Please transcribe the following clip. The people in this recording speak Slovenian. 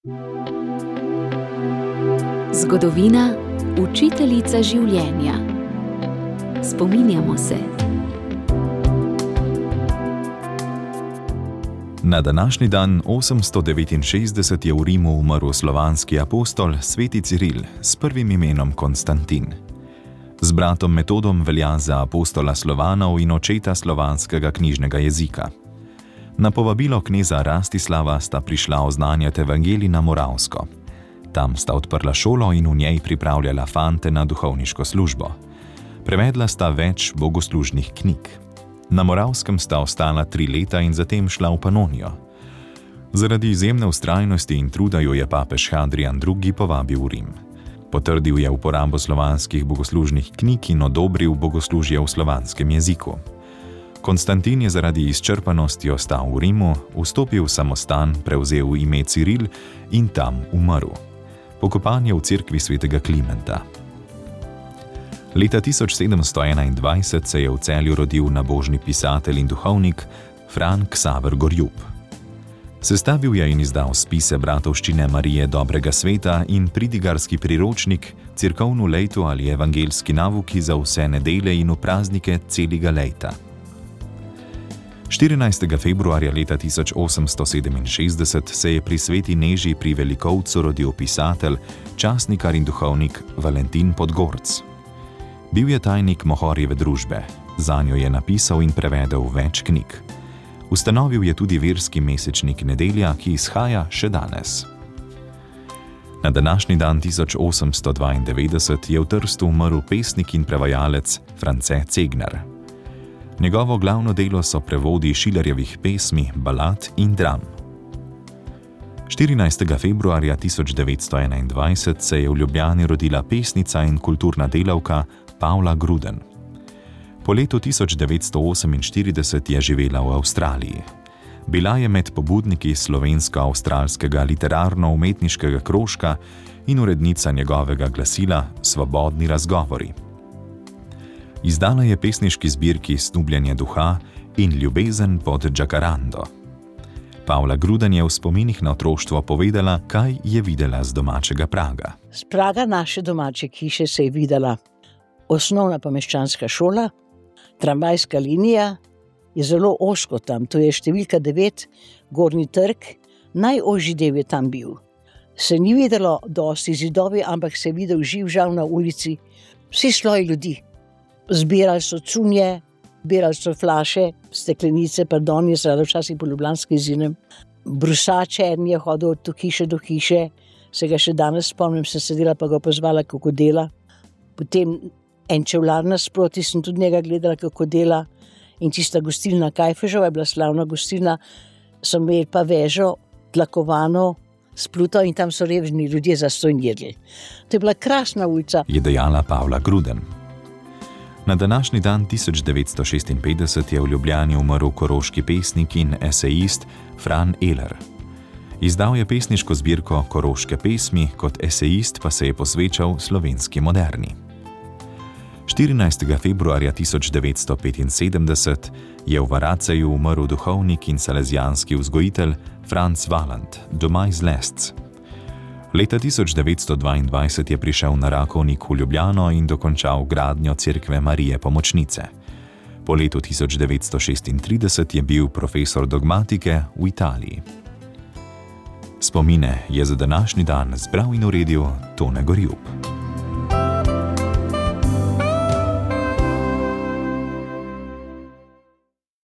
Zgodovina, učiteljica življenja. Spominjamo se. Na današnji dan 869 je v Rimu umrl slovanski apostol sveti Ciril s prvim imenom Konstantin. Z bratom Metodom velja za apostola Slovanov in očeta slovanskega knjižnega jezika. Na povabilo kneza Rastislava sta prišla oznanjati evangelij na Moravsko. Tam sta odprla šolo in v njej pripravljala fante na duhovniško službo. Prevedla sta več bogoslužnih knjig. Na Moravskem sta ostala 3 leta in zatem šla v Panonijo. Zaradi izjemne vztrajnosti in truda jo je papež Hadrian II. Povabil v Rim. Potrdil je uporabo slovanskih bogoslužnih knjig in odobril bogoslužje v slovanskem jeziku. Konstantin je zaradi izčrpanosti ostal v Rimu, vstopil v samostan, prevzel ime Ciril in tam umrl. Pokopan je v cerkvi svetega Klimenta. Leta 1721 se je v Celju rodil nabožni pisatelj in duhovnik Fran Ksaver Gorjup. Sestavil je in izdal spise bratovščine Marije dobrega sveta in pridigarski priročnik, cerkovnu lejto ali evangelski navuki za vse nedelje in v praznike celega lejta. 14. februarja leta 1867 se je pri sveti Neži pri Velikovcu rodil pisatelj, časnikar in duhovnik Valentin Podgorc. Bil je tajnik Mohorjeve družbe, zanjo je napisal in prevedel več knjig. Ustanovil je tudi verski mesečnik Nedelja, ki izhaja še danes. Na današnji dan 1892 je v Trstu umrl pesnik in prevajalec France Cegnar. Njegovo glavno delo so prevodi Šilerjevih pesmi, balad in dram. 14. februarja 1921 se je v Ljubljani rodila pesnica in kulturna delavka Pavla Gruden. Po letu 1948 je živela v Avstraliji. Bila je med pobudniki slovensko-avstralskega literarno-umetniškega krožka in urednica njegovega glasila Svobodni razgovori. Izdala je pesniški zbirki Snubljenje duha in Ljubezen pod Džakarando. Pavla Gruden je v spominih na otroštvo povedala, kaj je videla z domačega praga. Z praga naše domače hiše se je videla osnovna pa meščanska šola, tramvajska linija, je zelo ozko tam, to je številka 9, Gornji trg, najožji del je tam bil. Se ni videlo dosti zidovi, ampak se je videl živ žal na ulici, vsi sloji ljudi. Zbirali so cunje, zbirali so flaše, steklenice, je se rado včasih po ljubljanski zinem. Brusače, en je hodil od hiše do hiše, se ga še danes spomnim, sem sedela pa ga pozvala, kako dela. Potem en čevlar nasproti, sem tudi njega gledala, kako dela. In tista gostilna Kajfežova je bila slavna gostilna, so imeli pa vežo, tlakovano, s pluto in tam so revni ljudje zastonj jedli. To je bila krasna ulica. Je dejala Pavla Gruden. Na današnji dan 1956 je v Ljubljani umrl koroški pesnik in esejist Fran Eler. Izdal je pesniško zbirko Koroške pesmi, kot esejist pa se je posvečal slovenski moderni. 14. februarja 1975 je v Varaceju umrl duhovnik in salezijanski vzgojitelj Franz Valant, doma iz Lesc. Leta 1922 je prišel na Rakovnik v Ljubljano in dokončal gradnjo cerkve Marije Pomočnice. Po letu 1936 je bil profesor dogmatike v Italiji. Spomine je za današnji dan zbral in uredil Tone Gorjup.